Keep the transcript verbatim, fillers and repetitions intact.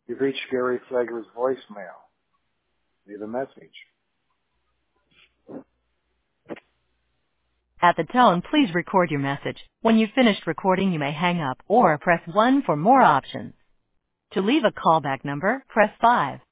You've reached Gary Flegler's voicemail. Leave a message. At the tone, please record your message. When you've finished recording, you may hang up or press one for more options. To leave a callback number, press five.